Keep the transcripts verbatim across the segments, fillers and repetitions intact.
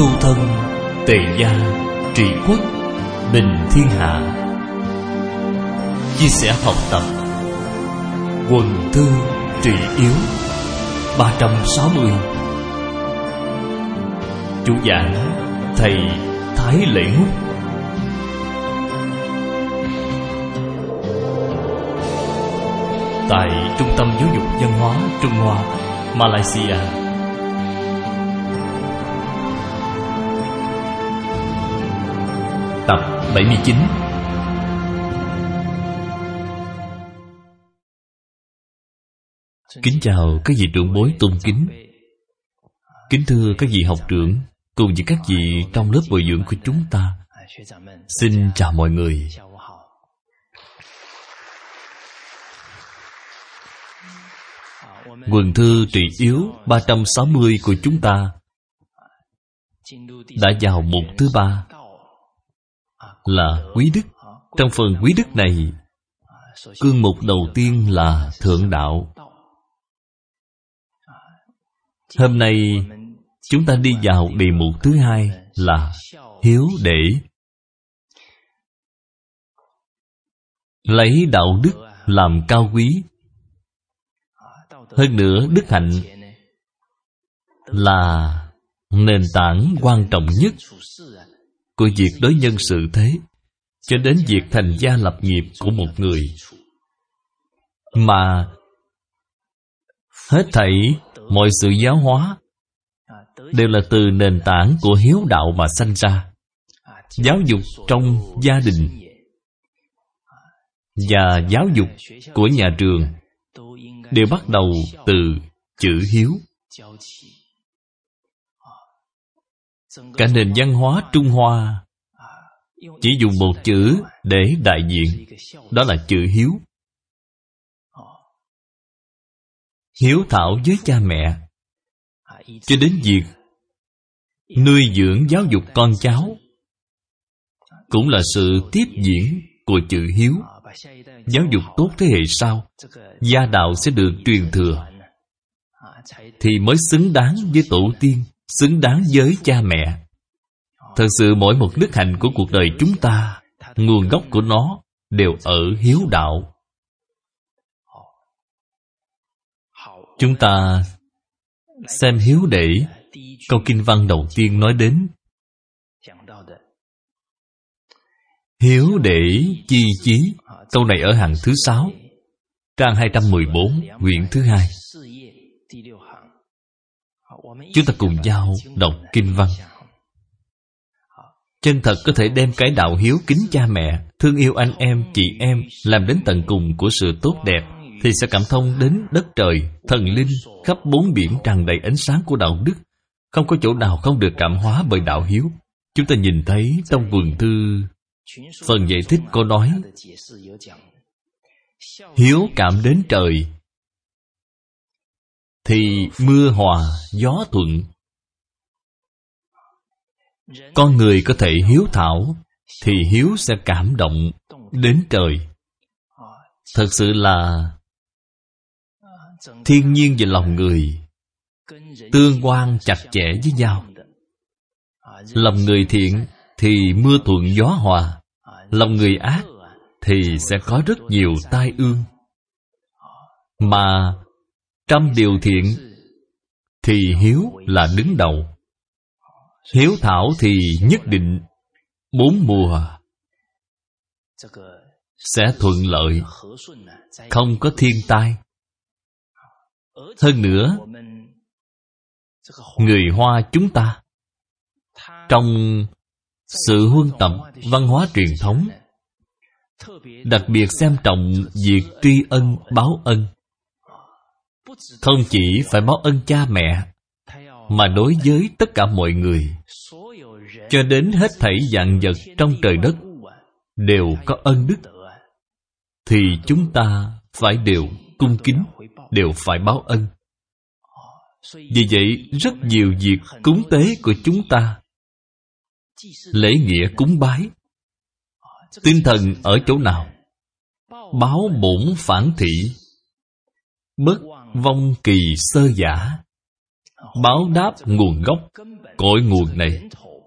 tu thân, tề gia, trị quốc, bình thiên hạ. Chia sẻ học tập Quần Thư Trị Yếu ba trăm sáu mươi. Chủ giảng Thầy Thái Lễ Húc. Tại Trung tâm Giáo dục Văn hóa Trung Hoa, Malaysia. Tập bảy mươi chín. Kính chào các vị trưởng bối tôn kính. Kính thưa các vị học trưởng cùng với các vị trong lớp bồi dưỡng của chúng ta. Xin chào mọi người. Quần Thư Trị Yếu ba trăm sáu mươi của chúng ta đã vào mục thứ ba, là quý đức. Trong phần quý đức này, cương mục đầu tiên là thượng đạo. Hôm nay chúng ta đi vào đề mục thứ hai là hiếu đệ. Lấy đạo đức làm cao quý. Hơn nữa, đức hạnh là nền tảng quan trọng nhất của việc đối nhân xử thế, cho đến việc thành gia lập nghiệp của một người. Mà hết thảy mọi sự giáo hóa đều là từ nền tảng của hiếu đạo mà sanh ra. Giáo dục trong gia đình và giáo dục của nhà trường đều bắt đầu từ chữ hiếu. Cả nền văn hóa Trung Hoa chỉ dùng một chữ để đại diện, đó là chữ hiếu. Hiếu thảo với cha mẹ, cho đến việc nuôi dưỡng giáo dục con cháu, cũng là sự tiếp diễn của chữ hiếu. Giáo dục tốt thế hệ sau, gia đạo sẽ được truyền thừa, thì mới xứng đáng với tổ tiên, xứng đáng với cha mẹ. Thật sự mỗi một đức hạnh của cuộc đời chúng ta, nguồn gốc của nó đều ở hiếu đạo. Chúng ta xem hiếu đệ. Câu kinh văn đầu tiên nói đến hiếu đệ chi chí. Câu này ở hàng thứ sáu, trang hai trăm mười bốn, quyển thứ hai. Chúng ta cùng nhau đọc kinh văn. Chân thật có thể đem cái đạo hiếu kính cha mẹ, thương yêu anh em, chị em làm đến tận cùng của sự tốt đẹp, thì sẽ cảm thông đến đất trời, thần linh, khắp bốn biển tràn đầy ánh sáng của đạo đức. Không có chỗ nào không được cảm hóa bởi đạo hiếu. Chúng ta nhìn thấy trong Quần Thư, phần giải thích có nói hiếu cảm đến trời thì mưa hòa gió thuận. Con người có thể hiếu thảo thì hiếu sẽ cảm động đến trời. Thật sự là thiên nhiên và lòng người tương quan chặt chẽ với nhau. Lòng người thiện thì mưa thuận gió hòa, lòng người ác thì sẽ có rất nhiều tai ương. Mà trăm điều thiện thì hiếu là đứng đầu. Hiếu thảo thì nhất định bốn mùa sẽ thuận lợi, không có thiên tai. Hơn nữa, người Hoa chúng ta trong sự huân tập văn hóa truyền thống đặc biệt xem trọng việc tri ân báo ân. Không chỉ phải báo ân cha mẹ, mà đối với tất cả mọi người, cho đến hết thảy vạn vật trong trời đất đều có ân đức, thì chúng ta phải đều cung kính, đều phải báo ân. Vì vậy, rất nhiều việc cúng tế của chúng ta, lễ nghĩa cúng bái, tinh thần ở chỗ nào? Báo bổn phản thị, bất vong kỳ sơ giả. Báo đáp nguồn gốc, cội nguồn này.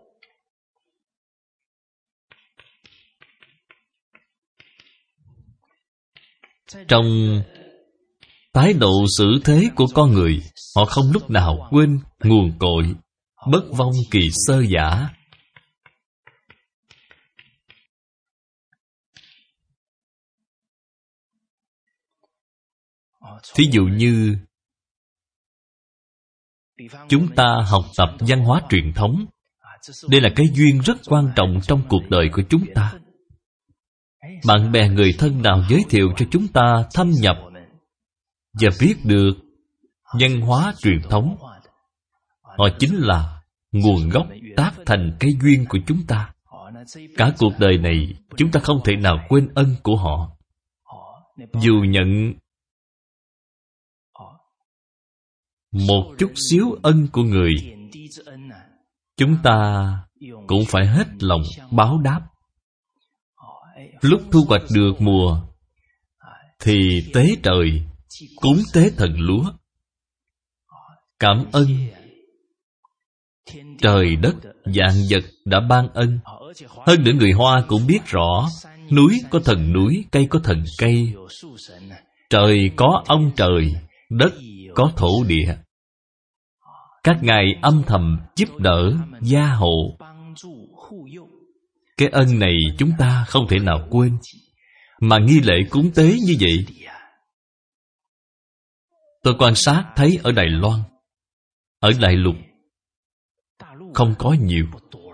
Trong thái độ xử thế của con người, họ không lúc nào quên nguồn cội, bất vong kỳ sơ giả. Thí dụ như chúng ta học tập văn hóa truyền thống, đây là cái duyên rất quan trọng trong cuộc đời của chúng ta. Bạn bè người thân nào giới thiệu cho chúng ta thâm nhập và biết được văn hóa truyền thống, họ chính là nguồn gốc tác thành cái duyên của chúng ta. Cả cuộc đời này chúng ta không thể nào quên ân của họ. Dù nhận một chút xíu ân của người, chúng ta cũng phải hết lòng báo đáp. Lúc thu hoạch được mùa thì tế trời, cúng tế thần lúa, cảm ơn trời đất vạn vật đã ban ân. Hơn nữa người Hoa cũng biết rõ, núi có thần núi, cây có thần cây, trời có ông trời, đất có thổ địa. Các ngài âm thầm giúp đỡ, gia hộ. Cái ân này chúng ta không thể nào quên. Mà nghi lễ cúng tế như vậy, tôi quan sát thấy ở Đài Loan, ở Đại Lục không có nhiều.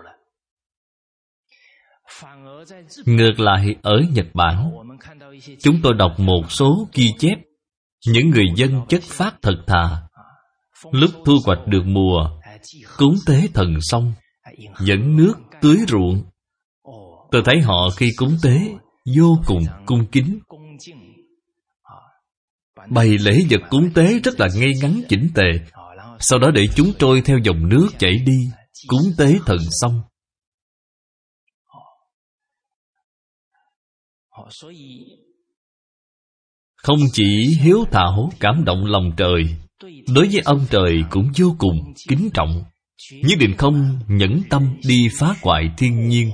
Ngược lại ở Nhật Bản, chúng tôi đọc một số ghi chép, những người dân chất phác thật thà, lúc thu hoạch được mùa, cúng tế thần xong, dẫn nước tưới ruộng. Tôi thấy họ khi cúng tế vô cùng cung kính, bày lễ vật cúng tế rất là ngay ngắn chỉnh tề, sau đó để chúng trôi theo dòng nước chảy đi, cúng tế thần xong. Không chỉ hiếu thảo cảm động lòng trời, đối với ông trời cũng vô cùng kính trọng, nhất định không nhẫn tâm đi phá hoại thiên nhiên,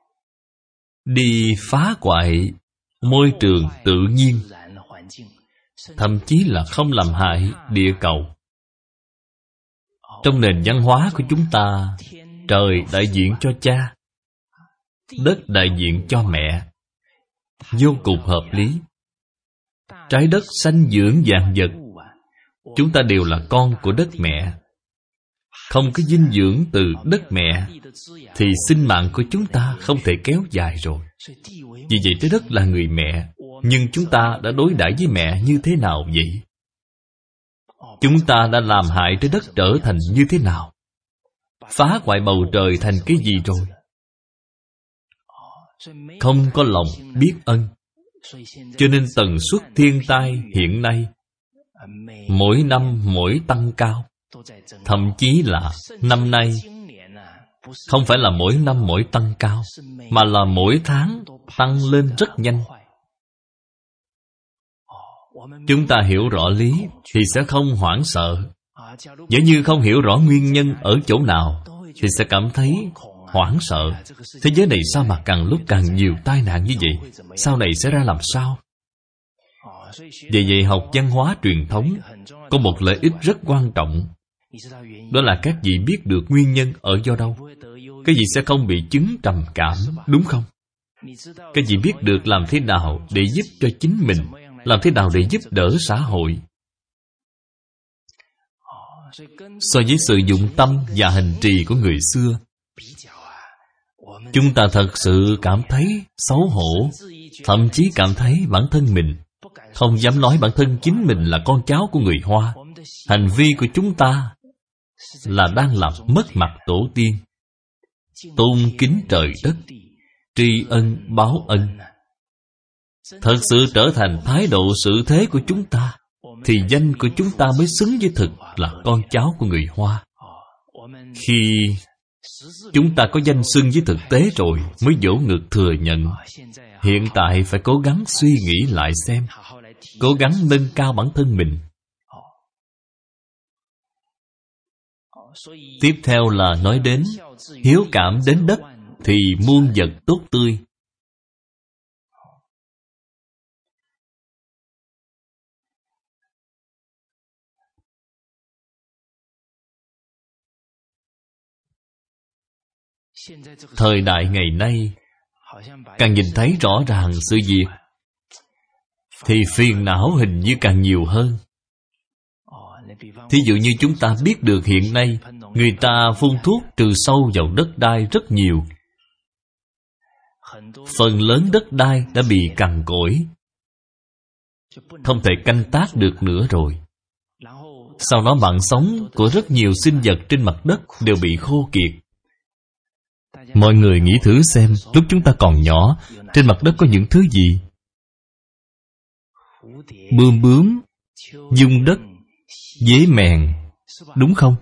đi phá hoại môi trường tự nhiên, thậm chí là không làm hại địa cầu. Trong nền văn hóa của chúng ta, trời đại diện cho cha, đất đại diện cho mẹ, vô cùng hợp lý. Trái đất sanh dưỡng vạn vật, chúng ta đều là con của đất mẹ. Không có dinh dưỡng từ đất mẹ thì sinh mạng của chúng ta không thể kéo dài rồi. Vì vậy trái đất là người mẹ, nhưng chúng ta đã đối đãi với mẹ như thế nào vậy? Chúng ta đã làm hại trái đất trở thành như thế nào? Phá hoại bầu trời thành cái gì rồi? Không có lòng biết ân. Cho nên tần suất thiên tai hiện nay mỗi năm mỗi tăng cao. Thậm chí là năm nay không phải là mỗi năm mỗi tăng cao, mà là mỗi tháng tăng lên rất nhanh. Chúng ta hiểu rõ lý thì sẽ không hoảng sợ. Nếu như không hiểu rõ nguyên nhân ở chỗ nào thì sẽ cảm thấy hoảng sợ. Thế giới này sao mà càng lúc càng nhiều tai nạn như vậy? Sau này sẽ ra làm sao? Vì vậy học văn hóa truyền thống có một lợi ích rất quan trọng. Đó là các vị biết được nguyên nhân ở do đâu. Các vị sẽ không bị chứng trầm cảm, đúng không? Các vị biết được làm thế nào để giúp cho chính mình, làm thế nào để giúp đỡ xã hội. So với sự dụng tâm và hành trì của người xưa, chúng ta thật sự cảm thấy xấu hổ, thậm chí cảm thấy bản thân mình không dám nói bản thân chính mình là con cháu của người Hoa. Hành vi của chúng ta là đang làm mất mặt tổ tiên. Tôn kính trời đất, tri ân báo ân, thật sự trở thành thái độ xử thế của chúng ta, thì danh của chúng ta mới xứng với thực là con cháu của người Hoa. Khi chúng ta có danh xưng với thực tế rồi mới vỗ ngực thừa nhận. Hiện tại phải cố gắng suy nghĩ lại xem, cố gắng nâng cao bản thân mình. Tiếp theo là nói đến hiếu cảm đến đất thì muôn vật tốt tươi. Thời đại ngày nay càng nhìn thấy rõ ràng sự việc thì phiền não hình như càng nhiều hơn. Thí dụ như chúng ta biết được hiện nay người ta phun thuốc trừ sâu vào đất đai rất nhiều. Phần lớn đất đai đã bị cằn cỗi, không thể canh tác được nữa rồi. Sau đó mạng sống của rất nhiều sinh vật trên mặt đất đều bị khô kiệt. Mọi người nghĩ thử xem, lúc chúng ta còn nhỏ, trên mặt đất có những thứ gì? Bươm bướm, giun đất, dế mèn, đúng không?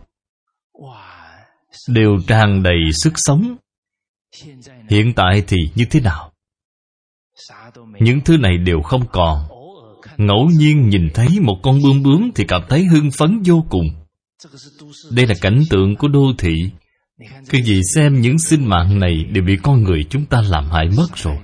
Đều tràn đầy sức sống. Hiện tại thì như thế nào? Những thứ này đều không còn. Ngẫu nhiên nhìn thấy một con bươm bướm thì cảm thấy hưng phấn vô cùng. Đây là cảnh tượng của đô thị. Cứ gì xem những sinh mạng này đều bị con người chúng ta làm hại mất rồi.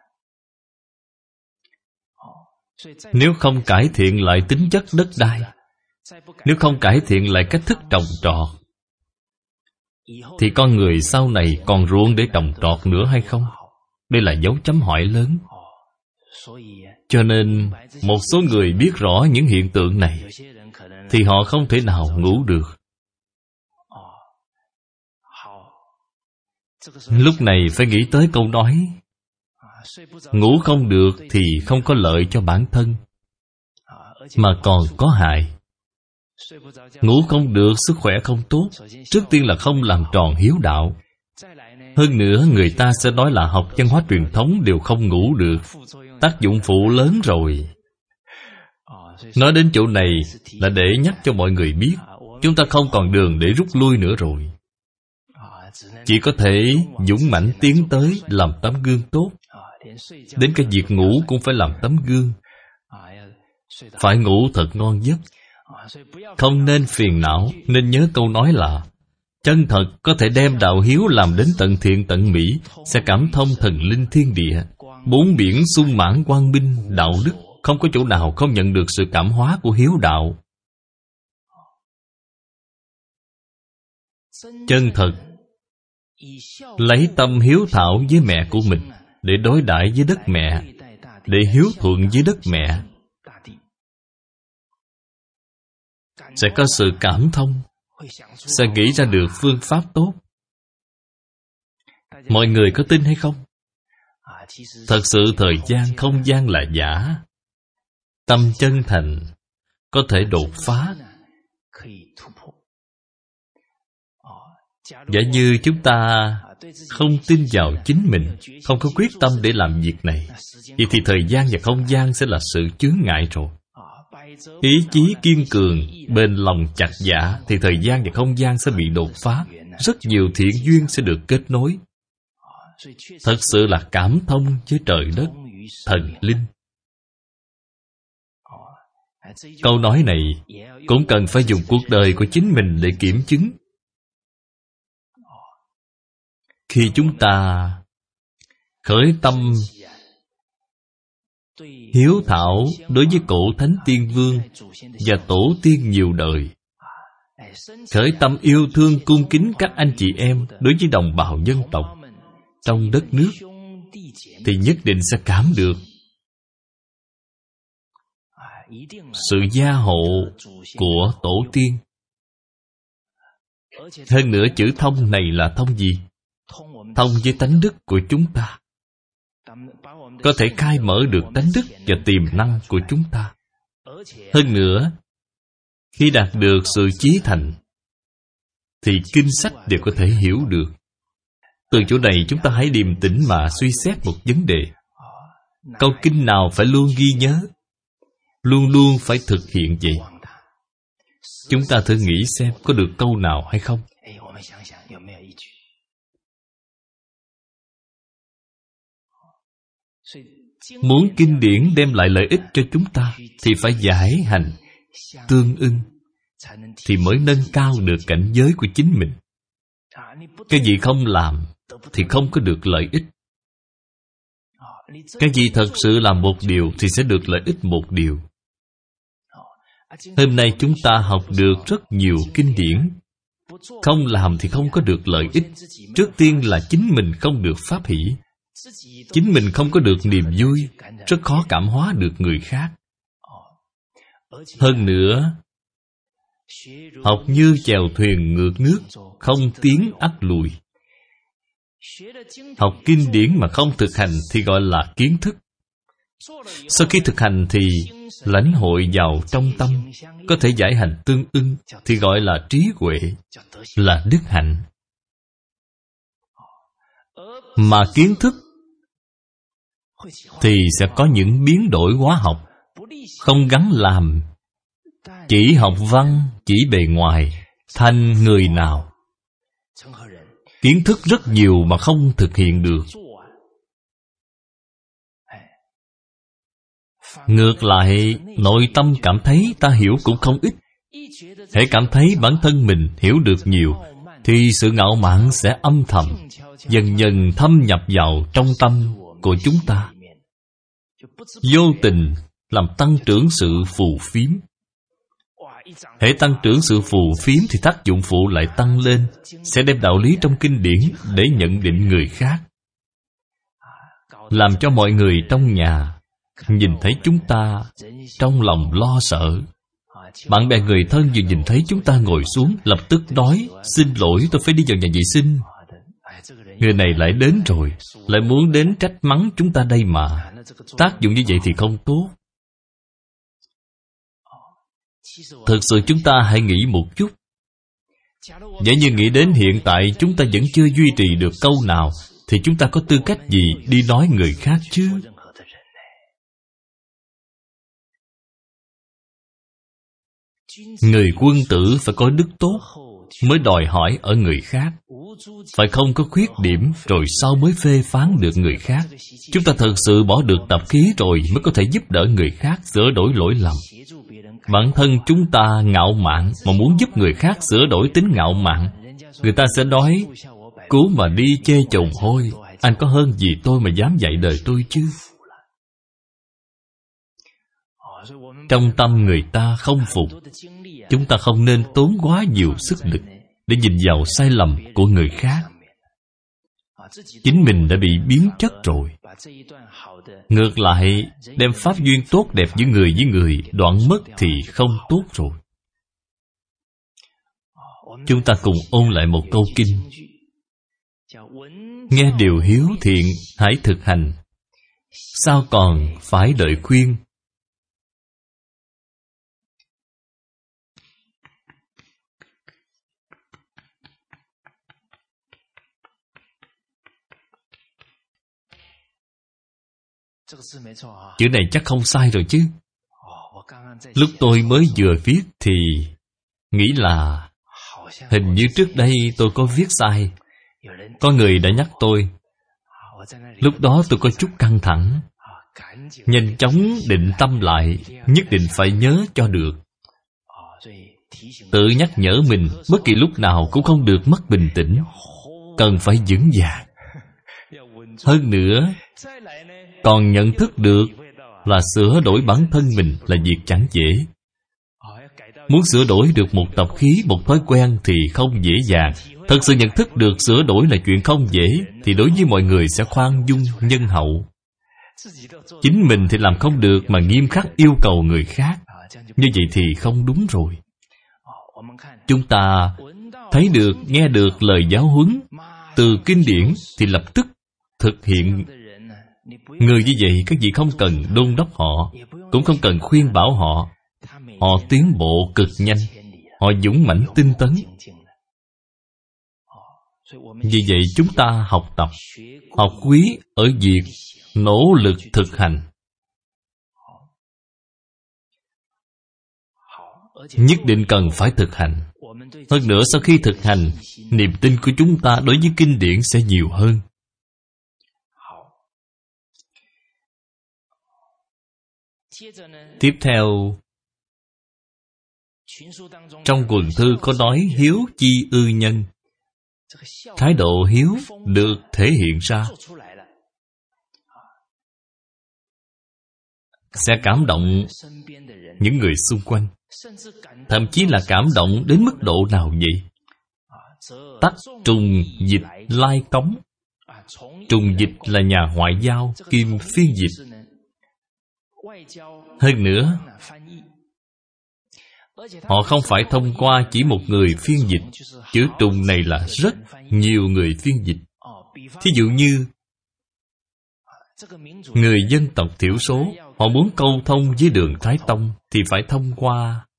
Nếu không cải thiện lại tính chất đất đai, nếu không cải thiện lại cách thức trồng trọt, thì con người sau này còn ruộng để trồng trọt nữa hay không? Đây là dấu chấm hỏi lớn. Cho nên một số người biết rõ những hiện tượng này thì họ không thể nào ngủ được. Lúc này phải nghĩ tới câu nói: ngủ không được thì không có lợi cho bản thân, mà còn có hại. Ngủ không được, sức khỏe không tốt. Trước tiên là không làm tròn hiếu đạo. Hơn nữa người ta sẽ nói là học văn hóa truyền thống đều không ngủ được. Tác dụng phụ lớn rồi. Nói đến chỗ này là để nhắc cho mọi người biết chúng ta không còn đường để rút lui nữa rồi. Chỉ có thể dũng mãnh tiến tới làm tấm gương tốt. Đến cái việc ngủ cũng phải làm tấm gương. Phải ngủ thật ngon giấc. Không nên phiền não. Nên nhớ câu nói là chân thật có thể đem đạo hiếu làm đến tận thiện tận mỹ, sẽ cảm thông thần linh thiên địa. Bốn biển sung mãn quang minh đạo đức, không có chỗ nào không nhận được sự cảm hóa của hiếu đạo. Chân thật lấy tâm hiếu thảo với mẹ của mình, để đối đãi với đất mẹ, để hiếu thuận với đất mẹ, sẽ có sự cảm thông, sẽ nghĩ ra được phương pháp tốt. Mọi người có tin hay không? Thật sự thời gian, không gian là giả. Tâm chân thành có thể đột phá. Giả như chúng ta không tin vào chính mình, không có quyết tâm để làm việc này, vậy thì thời gian và không gian sẽ là sự chướng ngại rồi. Ý chí kiên cường, bền lòng chặt dạ, thì thời gian và không gian sẽ bị đột phá. Rất nhiều thiện duyên sẽ được kết nối. Thật sự là cảm thông với trời đất, thần linh. Câu nói này cũng cần phải dùng cuộc đời của chính mình để kiểm chứng. Khi chúng ta khởi tâm hiếu thảo đối với cổ thánh tiên vương và tổ tiên nhiều đời, khởi tâm yêu thương cung kính các anh chị em đối với đồng bào dân tộc trong đất nước, thì nhất định sẽ cảm được sự gia hộ của tổ tiên. Hơn nữa chữ thông này là thông gì? Thông với tánh đức của chúng ta, có thể khai mở được tánh đức và tiềm năng của chúng ta. Hơn nữa, khi đạt được sự chí thành, thì kinh sách đều có thể hiểu được. Từ chỗ này chúng ta hãy điềm tĩnh mà suy xét một vấn đề. Câu kinh nào phải luôn ghi nhớ, luôn luôn phải thực hiện vậy. Chúng ta thử nghĩ xem có được câu nào hay không. Muốn kinh điển đem lại lợi ích cho chúng ta thì phải giải hành tương ưng, thì mới nâng cao được cảnh giới của chính mình. Cái gì không làm thì không có được lợi ích. Cái gì thật sự làm một điều thì sẽ được lợi ích một điều. Hôm nay chúng ta học được rất nhiều kinh điển. Không làm thì không có được lợi ích. Trước tiên là chính mình không được pháp hỷ, chính mình không có được niềm vui, rất khó cảm hóa được người khác. Hơn nữa, học như chèo thuyền ngược nước, không tiến ắt lùi. Học kinh điển mà không thực hành thì gọi là kiến thức. Sau khi thực hành thì lãnh hội vào trong tâm, có thể giải hành tương ưng thì gọi là trí huệ, là đức hạnh. Mà kiến thức thì sẽ có những biến đổi hóa học, không gắn làm, chỉ học văn, chỉ bề ngoài, thành người nào. Kiến thức rất nhiều mà không thực hiện được. Ngược lại, nội tâm cảm thấy ta hiểu cũng không ít. Hễ cảm thấy bản thân mình hiểu được nhiều, thì sự ngạo mạn sẽ âm thầm, dần dần thâm nhập vào trong tâm của chúng ta, vô tình làm tăng trưởng sự phù phiếm. Hễ tăng trưởng sự phù phiếm thì tác dụng phụ lại tăng lên, sẽ đem đạo lý trong kinh điển để nhận định người khác, làm cho mọi người trong nhà nhìn thấy chúng ta trong lòng lo sợ. Bạn bè người thân vừa nhìn thấy chúng ta ngồi xuống, lập tức nói: xin lỗi, tôi phải đi vào nhà vệ sinh. Người này lại đến rồi, lại muốn đến trách mắng chúng ta đây mà. Tác dụng như vậy thì không tốt. Thực sự chúng ta hãy nghĩ một chút. Giả như nghĩ đến hiện tại chúng ta vẫn chưa duy trì được câu nào, thì chúng ta có tư cách gì đi nói người khác chứ? Người quân tử phải có đức tốt mới đòi hỏi ở người khác, phải không có khuyết điểm rồi sau mới phê phán được người khác. Chúng ta thật sự bỏ được tập khí rồi mới có thể giúp đỡ người khác sửa đổi lỗi lầm. Bản thân chúng ta ngạo mạn mà muốn giúp người khác sửa đổi tính ngạo mạn, người ta sẽ nói: cứu mà đi chê chồng hôi, anh có hơn gì tôi mà dám dạy đời tôi chứ? Trong tâm người ta không phục. Chúng ta không nên tốn quá nhiều sức lực để nhìn vào sai lầm của người khác. Chính mình đã bị biến chất rồi. Ngược lại, đem pháp duyên tốt đẹp giữa người với người đoạn mất thì không tốt rồi. Chúng ta cùng ôn lại một câu kinh: nghe điều hiếu thiện, hãy thực hành, sao còn phải đợi khuyên. Chữ này chắc không sai rồi chứ? Lúc tôi mới vừa viết thì nghĩ là hình như trước đây tôi có viết sai. Có người đã nhắc tôi. Lúc đó tôi có chút căng thẳng, nhanh chóng định tâm lại, nhất định phải nhớ cho được. Tự nhắc nhở mình bất kỳ lúc nào cũng không được mất bình tĩnh, cần phải vững vàng. Hơn nữa, còn nhận thức được là sửa đổi bản thân mình là việc chẳng dễ. Muốn sửa đổi được một tập khí, một thói quen thì không dễ dàng. Thật sự nhận thức được sửa đổi là chuyện không dễ, thì đối với mọi người sẽ khoan dung, nhân hậu. Chính mình thì làm không được mà nghiêm khắc yêu cầu người khác, như vậy thì không đúng rồi. Chúng ta thấy được, nghe được lời giáo huấn từ kinh điển thì lập tức thực hiện. Người như vậy các vị không cần đôn đốc họ, cũng không cần khuyên bảo họ. Họ tiến bộ cực nhanh, họ dũng mãnh tinh tấn. Vì vậy chúng ta học tập, học quý ở việc nỗ lực thực hành. Nhất định cần phải thực hành. Hơn nữa sau khi thực hành, niềm tin của chúng ta đối với kinh điển sẽ nhiều hơn. Tiếp theo, Trong quần thư có nói hiếu chi ư nhân. Thái độ hiếu được thể hiện ra, sẽ cảm động những người xung quanh. Thậm chí là cảm động đến mức độ nào vậy? Tắc trùng dịch lai cống. Trùng dịch là nhà ngoại giao kiêm phiên dịch. Hơn nữa, họ không phải thông qua chỉ một người phiên dịch. Chữ trùng này là rất nhiều người phiên dịch. Thí dụ như người dân tộc thiểu số, họ muốn câu thông với Đường Thái Tông thì phải thông qua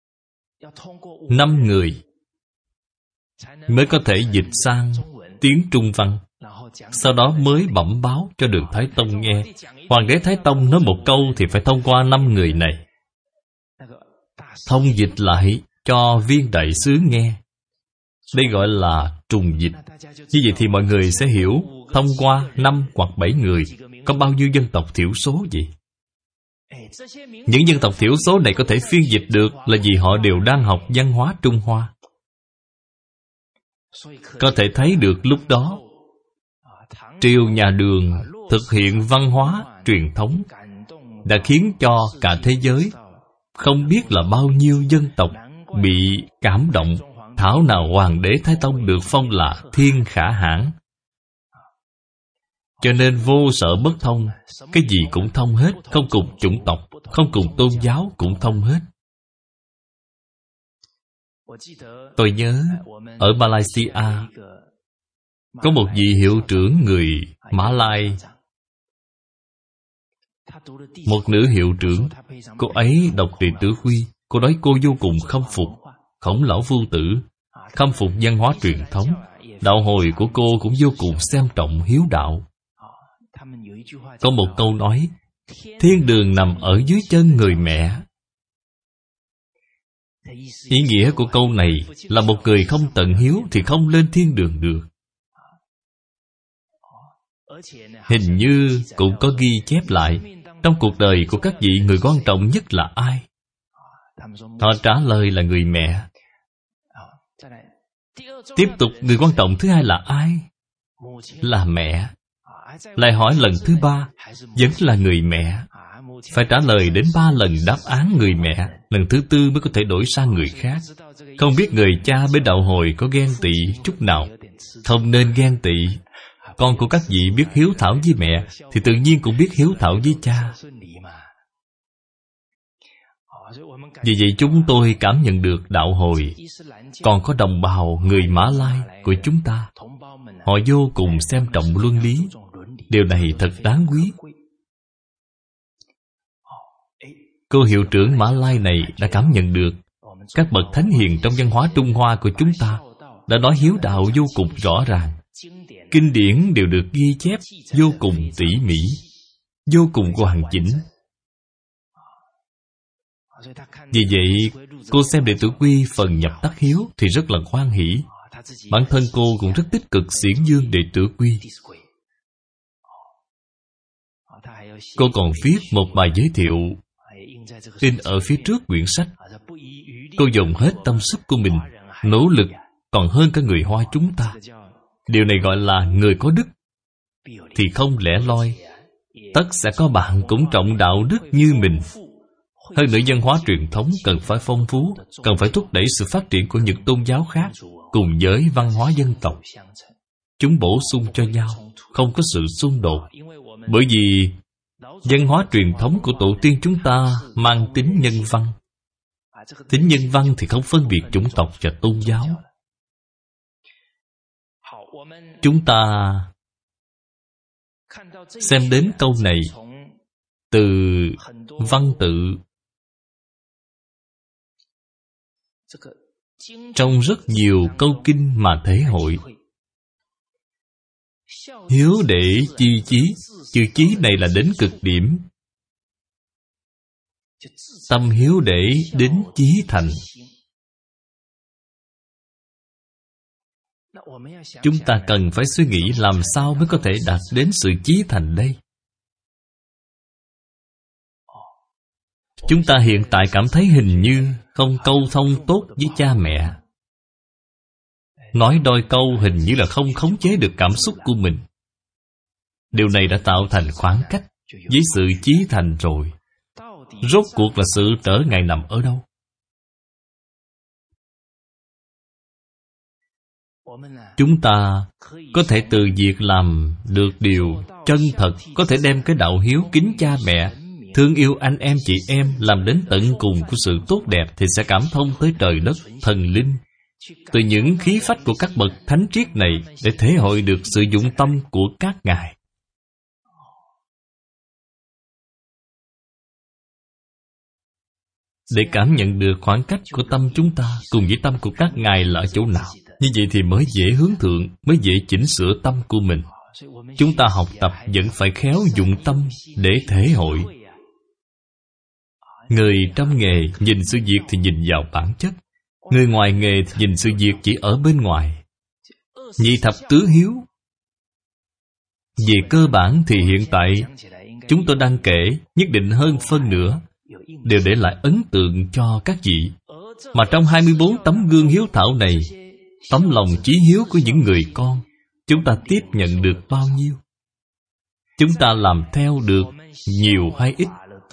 năm người mới có thể dịch sang tiếng Trung văn. Sau đó mới bẩm báo cho Đường Thái Tông nghe. Hoàng đế Thái Tông nói một câu thì phải thông qua năm người này, thông dịch lại cho viên đại sứ nghe. Đây gọi là trùng dịch. Như vậy thì mọi người sẽ hiểu thông qua năm hoặc bảy người có bao nhiêu dân tộc thiểu số vậy. Những dân tộc thiểu số này có thể phiên dịch được là vì họ đều đang học văn hóa Trung Hoa. Có thể thấy được lúc đó triều nhà Đường thực hiện văn hóa truyền thống đã khiến cho cả thế giới không biết là bao nhiêu dân tộc bị cảm động. Thảo nào Hoàng đế Thái Tông được phong là Thiên Khả Hãn. Cho nên vô sở bất thông, cái gì cũng thông hết, không cùng chủng tộc, không cùng tôn giáo cũng thông hết. Tôi nhớ ở Malaysia có một vị hiệu trưởng người Mã Lai, một nữ hiệu trưởng. Cô ấy đọc Đệ Tử Quy. Cô nói cô vô cùng khâm phục Khổng Lão Phu Tử, khâm phục văn hóa truyền thống. Đạo hồi của cô cũng vô cùng xem trọng hiếu đạo. Có một câu nói, thiên đường nằm ở dưới chân người mẹ. Ý nghĩa của câu này là một người không tận hiếu thì không lên thiên đường được. Hình như cũng có ghi chép lại trong cuộc đời của các vị người quan trọng nhất là ai? Họ trả lời là người mẹ. Tiếp tục, người quan trọng thứ hai là ai? Là mẹ. Lại hỏi lần thứ ba, vẫn là người mẹ. Phải trả lời đến ba lần đáp án người mẹ, lần thứ tư mới có thể đổi sang người khác. Không biết người cha bên đạo hồi có ghen tị chút nào? Không nên ghen tị. Con của các vị biết hiếu thảo với mẹ thì tự nhiên cũng biết hiếu thảo với cha. Vì vậy chúng tôi cảm nhận được đạo hồi còn có đồng bào người Mã Lai của chúng ta, họ vô cùng xem trọng luân lý. Điều này thật đáng quý. Cô hiệu trưởng Mã Lai này đã cảm nhận được các bậc thánh hiền trong văn hóa Trung Hoa của chúng ta đã nói hiếu đạo vô cùng rõ ràng. Kinh điển đều được ghi chép vô cùng tỉ mỉ, vô cùng hoàn chỉnh. Vì vậy, cô xem Đệ Tử Quy phần nhập tác hiếu thì rất là hoan hỷ. Bản thân cô cũng rất tích cực xiển dương Đệ Tử Quy. Cô còn viết một bài giới thiệu in ở phía trước quyển sách. Cô dùng hết tâm sức của mình, nỗ lực còn hơn cả người Hoa chúng ta. Điều này gọi là người có đức thì không lẻ loi, tất sẽ có bạn cũng trọng đạo đức như mình. Hơn nữa văn hóa truyền thống cần phải phong phú, cần phải thúc đẩy sự phát triển của những tôn giáo khác cùng với văn hóa dân tộc. Chúng bổ sung cho nhau, không có sự xung đột. Bởi vì văn hóa truyền thống của tổ tiên chúng ta mang tính nhân văn. Tính nhân văn thì không phân biệt chủng tộc và tôn giáo. Chúng ta xem đến câu này từ văn tự trong rất nhiều câu kinh mà thể hội. Hiếu để chi chí, chữ chí này là đến cực điểm. Tâm hiếu để đến chí thành. Chúng ta cần phải suy nghĩ làm sao mới có thể đạt đến sự chí thành đây. Chúng ta hiện tại cảm thấy hình như không câu thông tốt với cha mẹ. Nói đôi câu hình như là không khống chế được cảm xúc của mình. Điều này đã tạo thành khoảng cách với sự chí thành rồi. Rốt cuộc là sự trở ngại nằm ở đâu? Chúng ta có thể từ việc làm được điều chân thật, có thể đem cái đạo hiếu kính cha mẹ, thương yêu anh em chị em làm đến tận cùng của sự tốt đẹp, thì sẽ cảm thông tới trời đất, thần linh, từ những khí phách của các bậc thánh triết này, để thể hội được sự dụng tâm của các ngài. Để cảm nhận được khoảng cách của tâm chúng ta cùng với tâm của các ngài là ở chỗ nào. Như vậy thì mới dễ hướng thượng, mới dễ chỉnh sửa tâm của mình. Chúng ta học tập vẫn phải khéo dụng tâm để thể hội. Người trong nghề nhìn sự việc thì nhìn vào bản chất, người ngoài nghề thì nhìn sự việc chỉ ở bên ngoài. Nhị thập tứ hiếu, về cơ bản thì hiện tại chúng tôi đang kể, nhất định hơn phân nửa đều để lại ấn tượng cho các vị. Mà trong hai mươi bốn tấm gương hiếu thảo này, tấm lòng chí hiếu của những người con, chúng ta tiếp nhận được bao nhiêu? Chúng ta làm theo được nhiều hay ít?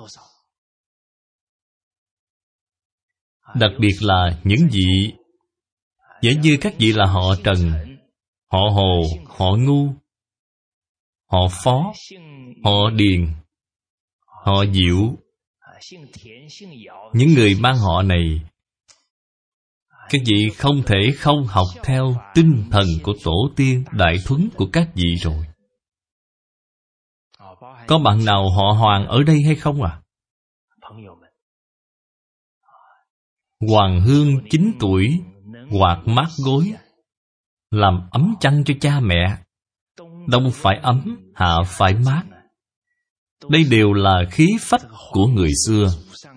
Đặc biệt là những vị giống như các vị là họ Trần, họ Hồ, họ Ngu, họ Phó, họ Điền, họ Diệu. Những người mang họ này, các vị không thể không học theo tinh thần của tổ tiên đại thuấn của các vị rồi. Có bạn nào họ Hoàng ở đây hay không à? Hoàng Hương chín tuổi, quạt mát gối, làm ấm chăn cho cha mẹ. Đông phải ấm, hạ phải mát. Đây đều là khí phách của người xưa.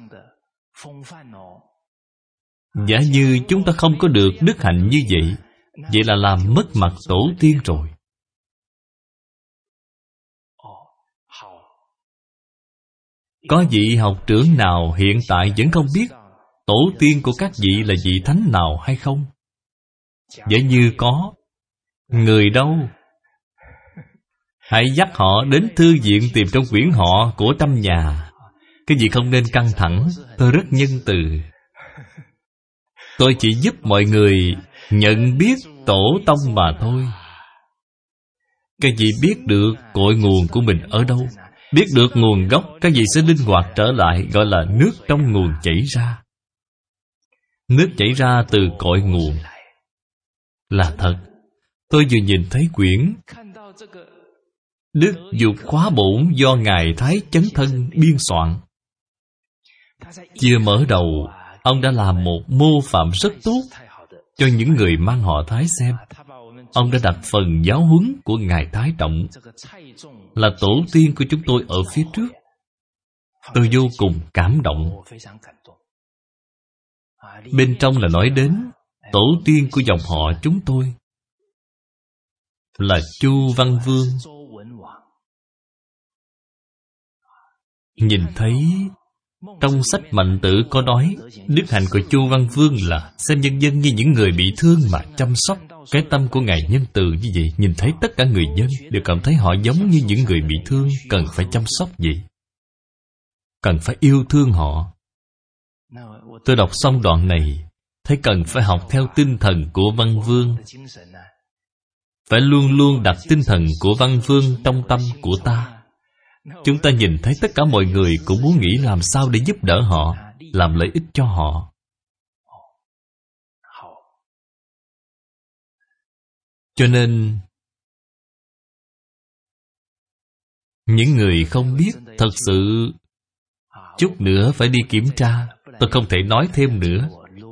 Giả như chúng ta không có được đức hạnh như vậy, vậy là làm mất mặt tổ tiên rồi. Có vị học trưởng nào hiện tại vẫn không biết tổ tiên của các vị là vị thánh nào hay không? Giả như có, người đâu? Hãy dắt họ đến thư viện tìm trong quyển họ của trăm nhà. Cái gì không nên căng thẳng, tôi rất nhân từ. Tôi chỉ giúp mọi người nhận biết tổ tông mà thôi. Cái gì biết được cội nguồn của mình ở đâu, biết được nguồn gốc, cái gì sẽ linh hoạt trở lại, gọi là nước trong nguồn chảy ra. Nước chảy ra từ cội nguồn là thật. Tôi vừa nhìn thấy quyển Đức Dục Khóa Bổn do Ngài Thái Chấn Thân biên soạn. Chưa mở đầu, ông đã làm một mô phạm rất tốt cho những người mang họ Thái xem. Ông đã đặt phần giáo huấn của Ngài Thái Trọng, là tổ tiên của chúng tôi ở phía trước. Tôi vô cùng cảm động. Bên trong là nói đến tổ tiên của dòng họ chúng tôi là Chu Văn Vương. Nhìn thấy trong sách Mạnh Tử có nói, đức hạnh của Chu Văn Vương là xem nhân dân như những người bị thương mà chăm sóc. Cái tâm của Ngài nhân từ như vậy, nhìn thấy tất cả người dân đều cảm thấy họ giống như những người bị thương, cần phải chăm sóc vậy, cần phải yêu thương họ. Tôi đọc xong đoạn này, thấy cần phải học theo tinh thần của Văn Vương, phải luôn luôn đặt tinh thần của Văn Vương trong tâm của ta. Chúng ta nhìn thấy tất cả mọi người cũng muốn nghĩ làm sao để giúp đỡ họ, làm lợi ích cho họ. Cho nên những người không biết thật sự chút nữa phải đi kiểm tra. Tôi không thể nói thêm nữa.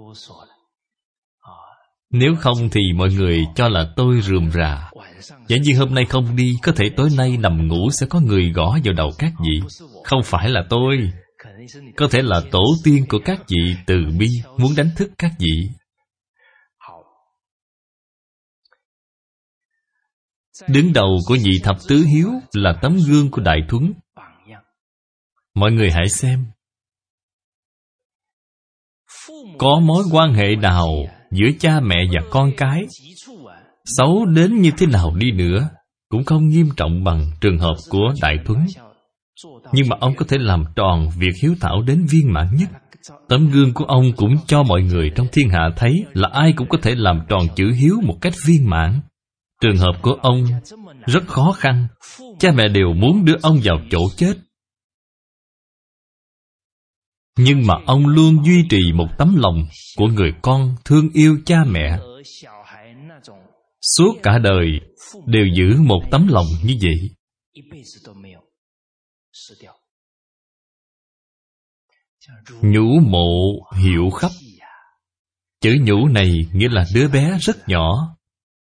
Nếu không thì mọi người cho là tôi rườm rà. Giả như hôm nay không đi, có thể tối nay nằm ngủ sẽ có người gõ vào đầu các vị. Không phải là tôi. Có thể là tổ tiên của các vị từ bi muốn đánh thức các vị. Đứng đầu của nhị thập tứ hiếu là tấm gương của Đại Thuấn. Mọi người hãy xem. có mối quan hệ nào giữa cha mẹ và con cái, xấu đến như thế nào đi nữa, cũng không nghiêm trọng bằng trường hợp của Đại Thuấn. Nhưng mà ông có thể làm tròn việc hiếu thảo đến viên mãn nhất. Tấm gương của ông cũng cho mọi người trong thiên hạ thấy là ai cũng có thể làm tròn chữ hiếu một cách viên mãn. Trường hợp của ông rất khó khăn, cha mẹ đều muốn đưa ông vào chỗ chết. Nhưng mà ông luôn duy trì một tấm lòng của người con thương yêu cha mẹ. Suốt cả đời đều giữ một tấm lòng như vậy. Nhũ mộ hiệu khắp. Chữ nhũ này nghĩa là đứa bé rất nhỏ.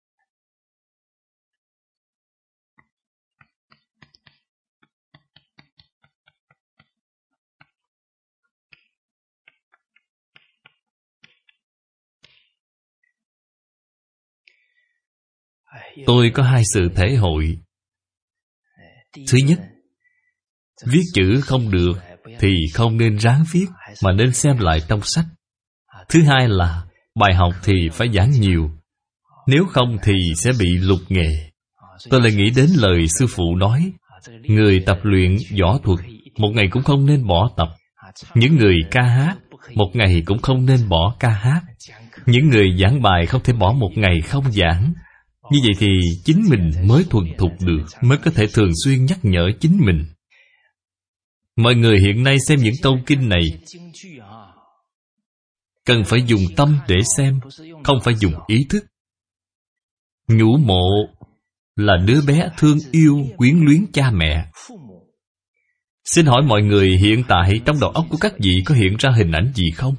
Tôi có hai sự thể hội. Thứ nhất, viết chữ không được thì không nên ráng viết, mà nên xem lại trong sách. Thứ hai là bài học thì phải giảng nhiều, nếu không thì sẽ bị lục nghề. Tôi lại nghĩ đến lời sư phụ nói, người tập luyện võ thuật một ngày cũng không nên bỏ tập. Những người ca hát một ngày cũng không nên bỏ ca hát. Những người giảng bài không thể bỏ một ngày không giảng. Như vậy thì chính mình mới thuần thục được, mới có thể thường xuyên nhắc nhở chính mình. Mọi người hiện nay xem những câu kinh này cần phải dùng tâm để xem, không phải dùng ý thức. Nhũ mộ là đứa bé thương yêu quyến luyến cha mẹ. Xin hỏi mọi người hiện tại trong đầu óc của các vị có hiện ra hình ảnh gì không?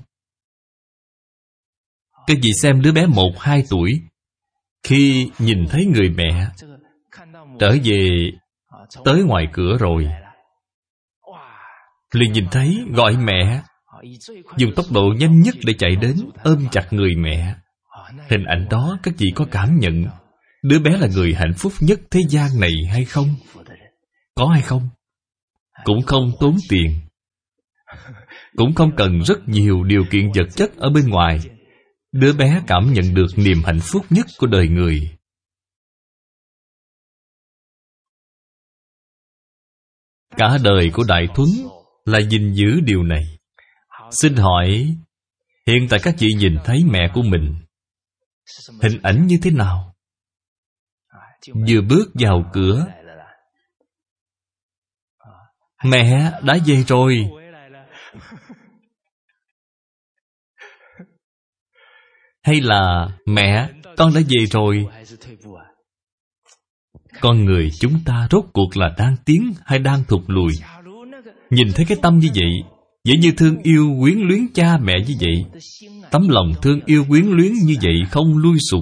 Các vị xem đứa bé một, hai tuổi, khi nhìn thấy người mẹ trở về tới ngoài cửa rồi, liền nhìn thấy gọi mẹ, dùng tốc độ nhanh nhất để chạy đến ôm chặt người mẹ. Hình ảnh đó các vị có cảm nhận đứa bé là người hạnh phúc nhất thế gian này hay không? Có hay không? Cũng không tốn tiền, cũng không cần rất nhiều điều kiện vật chất ở bên ngoài. Đứa bé cảm nhận được niềm hạnh phúc nhất của đời người. Cả đời của Đại Thuấn là gìn giữ điều này. Xin hỏi, hiện tại các vị nhìn thấy mẹ của mình, hình ảnh như thế nào? Vừa bước vào cửa, mẹ đã về rồi. Hay là mẹ, con đã về rồi. Con người chúng ta rốt cuộc là đang tiến hay đang thụt lùi? Nhìn thấy cái tâm như vậy, giống như thương yêu quyến luyến cha mẹ như vậy, tấm lòng thương yêu quyến luyến như vậy không lui sụp,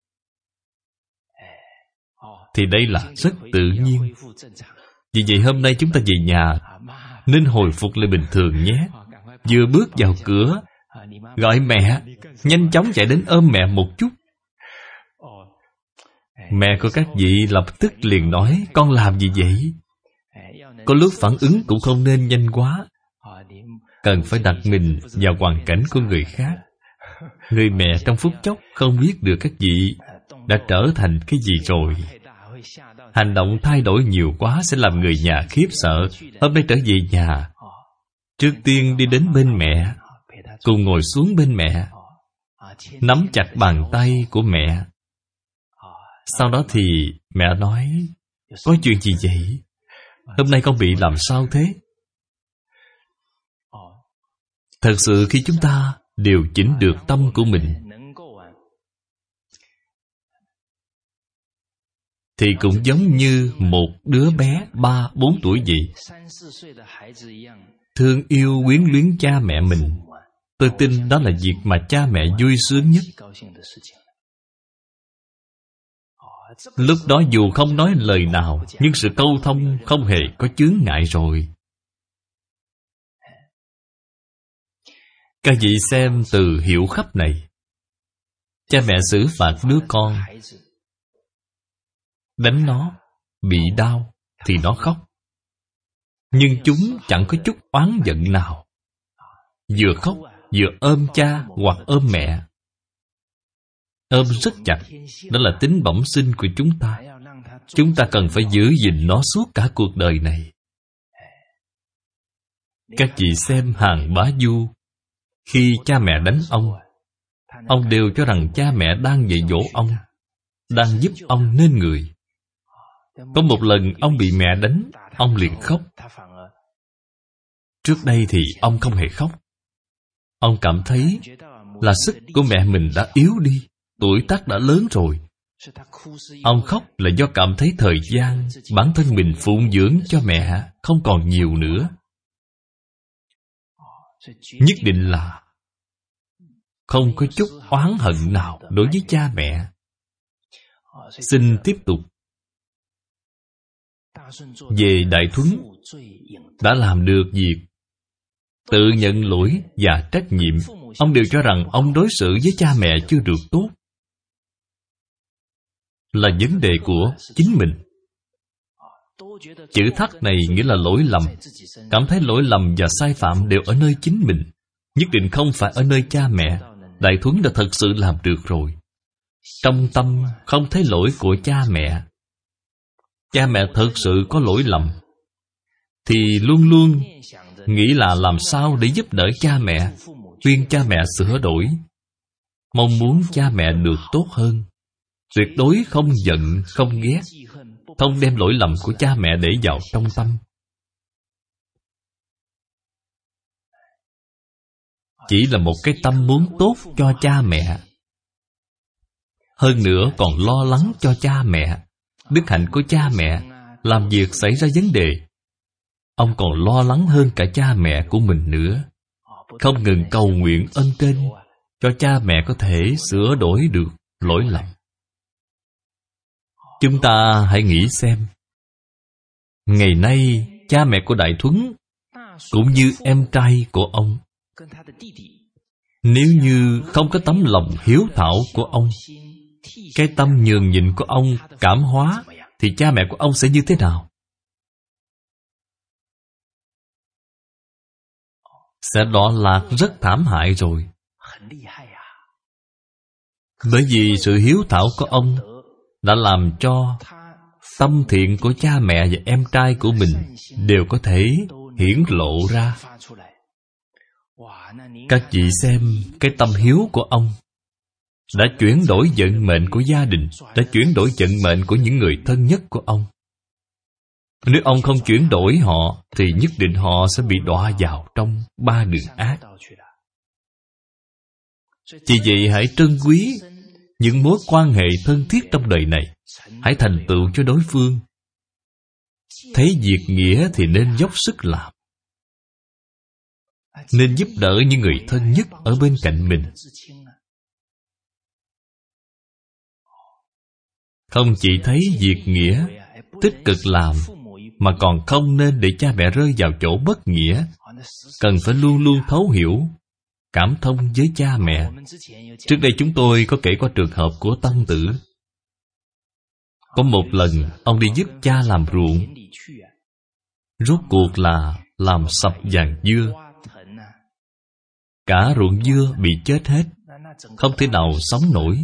thì đây là rất tự nhiên. Vì vậy hôm nay chúng ta về nhà nên hồi phục lại bình thường nhé. Vừa bước vào cửa, gọi mẹ, nhanh chóng chạy đến ôm mẹ một chút. Mẹ của các vị lập tức liền nói, con làm gì vậy? Có lúc phản ứng cũng không nên nhanh quá, cần phải đặt mình vào hoàn cảnh của người khác. Người mẹ trong phút chốc không biết được các vị đã trở thành cái gì rồi. Hành động thay đổi nhiều quá sẽ làm người nhà khiếp sợ. Hôm nay trở về nhà, trước tiên đi đến bên mẹ, cùng ngồi xuống bên mẹ, nắm chặt bàn tay của mẹ. Sau đó thì mẹ nói, có chuyện gì vậy? Hôm nay con bị làm sao thế? Thật sự khi chúng ta điều chỉnh được tâm của mình, thì cũng giống như một đứa bé ba, bốn tuổi vậy, thương yêu quyến luyến cha mẹ mình. Tôi tin đó là việc mà cha mẹ vui sướng nhất. Lúc đó dù không nói lời nào, nhưng sự câu thông không hề có chướng ngại rồi. Các vị xem từ hiểu khắp này, cha mẹ xử phạt đứa con, đánh nó, bị đau thì nó khóc, nhưng chúng chẳng có chút oán giận nào. Vừa khóc vừa ôm cha hoặc ôm mẹ. Ôm rất chặt, đó là tính bẩm sinh của chúng ta. Chúng ta cần phải giữ gìn nó suốt cả cuộc đời này. Các chị xem Hàng Bá Du, khi cha mẹ đánh ông, ông đều cho rằng cha mẹ đang dạy dỗ ông, đang giúp ông nên người. Có một lần ông bị mẹ đánh, ông liền khóc. Trước đây thì ông không hề khóc. Ông cảm thấy là sức của mẹ mình đã yếu đi, tuổi tác đã lớn rồi. Ông khóc là do cảm thấy thời gian bản thân mình phụng dưỡng cho mẹ không còn nhiều nữa. Nhất định là không có chút oán hận nào đối với cha mẹ. Xin tiếp tục. Về Đại Thuấn, đã làm được việc tự nhận lỗi và trách nhiệm, ông đều cho rằng ông đối xử với cha mẹ chưa được tốt, là vấn đề của chính mình. Chữ thắt này nghĩa là lỗi lầm. Cảm thấy lỗi lầm và sai phạm đều ở nơi chính mình, nhất định không phải ở nơi cha mẹ. Đại Thuấn đã thật sự làm được rồi. Trong tâm không thấy lỗi của cha mẹ. Cha mẹ thật sự có lỗi lầm thì luôn luôn nghĩ là làm sao để giúp đỡ cha mẹ, khuyên cha mẹ sửa đổi, mong muốn cha mẹ được tốt hơn. Tuyệt đối không giận, không ghét, không đem lỗi lầm của cha mẹ để vào trong tâm. Chỉ là một cái tâm muốn tốt cho cha mẹ. Hơn nữa còn lo lắng cho cha mẹ. Đức hạnh của cha mẹ làm việc xảy ra vấn đề, ông còn lo lắng hơn cả cha mẹ của mình nữa. Không ngừng cầu nguyện ân trên cho cha mẹ có thể sửa đổi được lỗi lầm. Chúng ta hãy nghĩ xem, ngày nay cha mẹ của Đại Thuấn cũng như em trai của ông, nếu như không có tấm lòng hiếu thảo của ông, cái tâm nhường nhịn của ông cảm hóa, thì cha mẹ của ông sẽ như thế nào? Sẽ đọa lạc rất thảm hại rồi. Bởi vì sự hiếu thảo của ông đã làm cho tâm thiện của cha mẹ và em trai của mình đều có thể hiển lộ ra. Các vị xem, cái tâm hiếu của ông đã chuyển đổi vận mệnh của gia đình, đã chuyển đổi vận mệnh của những người thân nhất của ông. Nếu ông không chuyển đổi họ, thì nhất định họ sẽ bị đọa vào trong ba đường ác. Vì vậy hãy trân quý những mối quan hệ thân thiết trong đời này. Hãy thành tựu cho đối phương. Thấy việc nghĩa thì nên dốc sức làm, nên giúp đỡ những người thân nhất ở bên cạnh mình. Không chỉ thấy việc nghĩa tích cực làm, mà còn không nên để cha mẹ rơi vào chỗ bất nghĩa. Cần phải luôn luôn thấu hiểu, cảm thông với cha mẹ. Trước đây chúng tôi có kể qua trường hợp của Tăng Tử. Có một lần ông đi giúp cha làm ruộng, rốt cuộc là làm sập vàng dưa. Cả ruộng dưa bị chết hết, không thể nào sống nổi.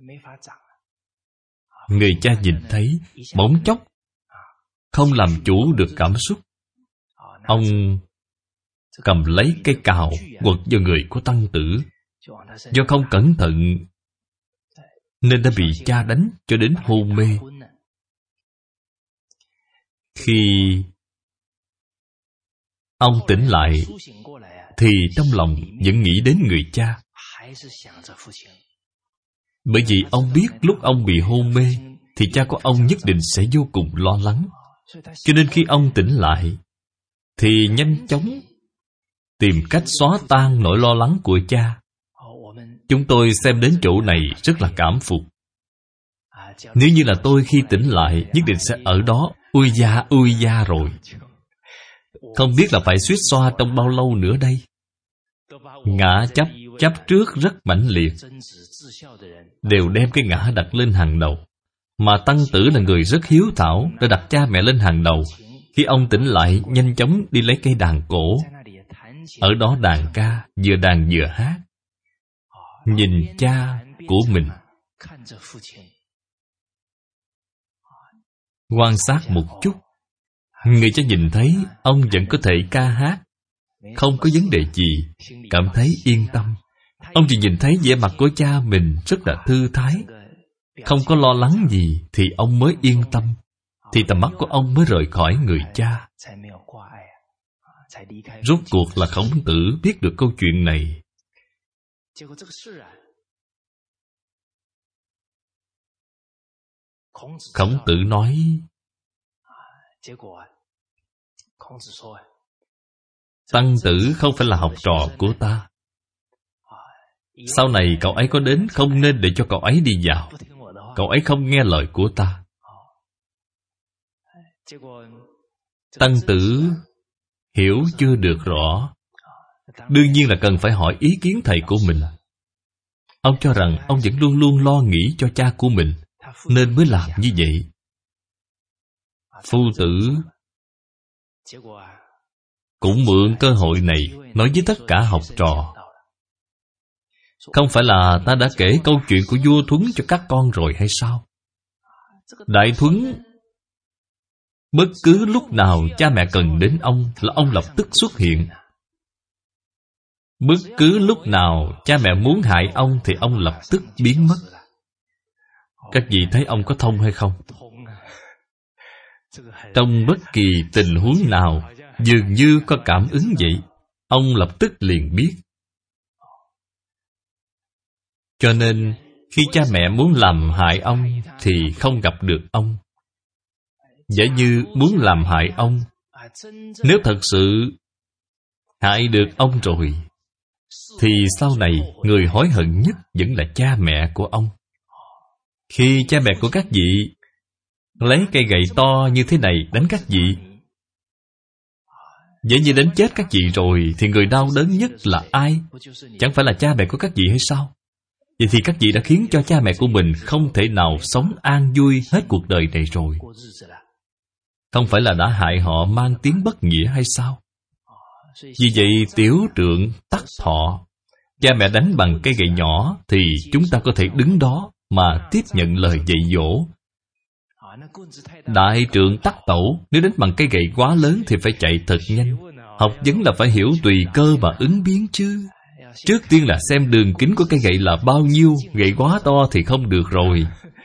Người cha nhìn thấy, bỗng chốc không làm chủ được cảm xúc. Ông cầm lấy cây cào quật vào người của Tăng Tử. Do không cẩn thận nên đã bị cha đánh cho đến hôn mê. Khi ông tỉnh lại thì trong lòng vẫn nghĩ đến người cha. Bởi vì ông biết lúc ông bị hôn mê thì cha của ông nhất định sẽ vô cùng lo lắng. Cho nên khi ông tỉnh lại thì nhanh chóng tìm cách xóa tan nỗi lo lắng của cha. Chúng tôi xem đến chỗ này rất là cảm phục. Nếu như là tôi khi tỉnh lại, nhất định sẽ ở đó ui da ui da rồi. Không biết là phải suýt xoa trong bao lâu nữa đây. Ngã chấp, chấp trước rất mãnh liệt, đều đem cái ngã đặt lên hàng đầu. Mà Tăng Tử là người rất hiếu thảo, đã đặt cha mẹ lên hàng đầu. Khi ông tỉnh lại, nhanh chóng đi lấy cây đàn cổ, Ở đó đàn ca, vừa đàn vừa hát, nhìn cha của mình. Quan sát một chút, người cha nhìn thấy ông vẫn có thể ca hát, không có vấn đề gì, cảm thấy yên tâm. Ông chỉ nhìn thấy vẻ mặt của cha mình rất là thư thái, không có lo lắng gì, thì ông mới yên tâm. Thì tầm mắt của ông mới rời khỏi người cha. Rốt cuộc là Khổng Tử biết được câu chuyện này. Khổng Tử nói, Tăng Tử không phải là học trò của ta. Sau này cậu ấy có đến, không nên để cho cậu ấy đi vào. Cậu ấy không nghe lời của ta. Tăng Tử hiểu chưa được rõ, đương nhiên là cần phải hỏi ý kiến thầy của mình. Ông cho rằng ông vẫn luôn luôn lo nghĩ cho cha của mình, nên mới làm như vậy. Phu tử cũng mượn cơ hội này nói với tất cả học trò, không phải là ta đã kể câu chuyện của vua Thuấn cho các con rồi hay sao? Đại Thuấn, bất cứ lúc nào cha mẹ cần đến ông là ông lập tức xuất hiện. Bất cứ lúc nào cha mẹ muốn hại ông thì ông lập tức biến mất. Các vị thấy ông có thông hay không? Trong bất kỳ tình huống nào, dường như có cảm ứng vậy, ông lập tức liền biết. Cho nên, khi cha mẹ muốn làm hại ông thì không gặp được ông. Giả như muốn làm hại ông, nếu thật sự hại được ông rồi, thì sau này người hối hận nhất vẫn là cha mẹ của ông. Khi cha mẹ của các vị lấy cây gậy to như thế này đánh các vị, vậy như đánh chết các vị rồi, thì người đau đớn nhất là ai? Chẳng phải là cha mẹ của các vị hay sao? Vậy thì các vị đã khiến cho cha mẹ của mình không thể nào sống an vui hết cuộc đời này rồi. Không phải là đã hại họ mang tiếng bất nghĩa hay sao? Vì vậy tiểu trượng tắc thọ. Cha mẹ đánh bằng cây gậy nhỏ thì chúng ta có thể đứng đó mà tiếp nhận lời dạy dỗ. Đại trượng tắc tẩu, nếu đánh bằng cây gậy quá lớn thì phải chạy thật nhanh. Học vấn là phải hiểu tùy cơ mà ứng biến chứ. Trước tiên là xem đường kính của cây gậy là bao nhiêu, gậy quá to thì không được rồi.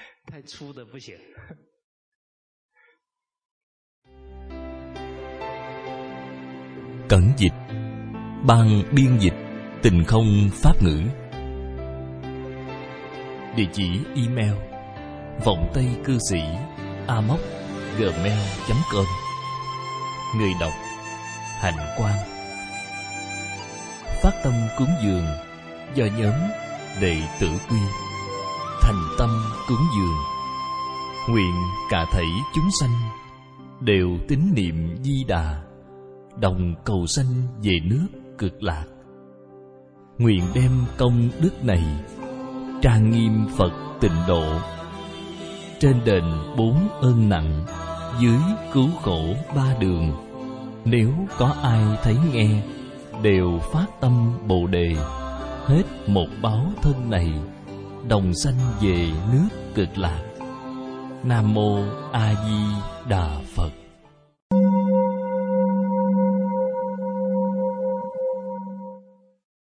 Cẩn dịch, ban biên dịch Tình Không Pháp Ngữ. Địa chỉ email vọng tây cư sĩ a m o c gmail chấm com. Người đọc Hạnh Quang. Phát tâm cúng dường do nhóm Đệ tử Quy. Thành tâm cúng dường, nguyện cả thảy chúng sanh đều tín niệm Di Đà, đồng cầu sanh về nước Cực Lạc. Nguyện đem công đức này trang nghiêm Phật Tịnh Độ, trên đền bốn ơn nặng, dưới cứu khổ ba đường. Nếu có ai thấy nghe, đều phát tâm Bồ Đề, hết một báo thân này, đồng sanh về nước Cực Lạc. Nam Mô A Di Đà Phật.